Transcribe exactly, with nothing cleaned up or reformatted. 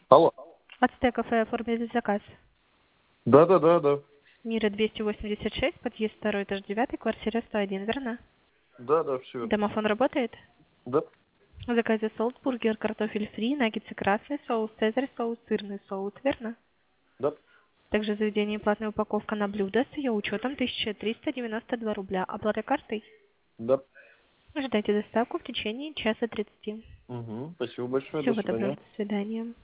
Алло. Ацтек кафе оформили заказ. Да, да, да, да. Мира двести восемьдесят шесть, подъезд второй, этаж девятый, квартира сто один, верно? Да, да, все верно. Домофон работает? Да, В заказе соус, бургер, картофель фри, наггетсы красный соус, цезарь соус, сырный соус, верно? да, Также заведение платная упаковка на блюдо с ее учетом тысяча триста девяносто два рубля. Оплата картой? да. Ожидайте доставку в течение часа тридцати. Угу. Спасибо большое. До Всего доброго, свидания. до свидания.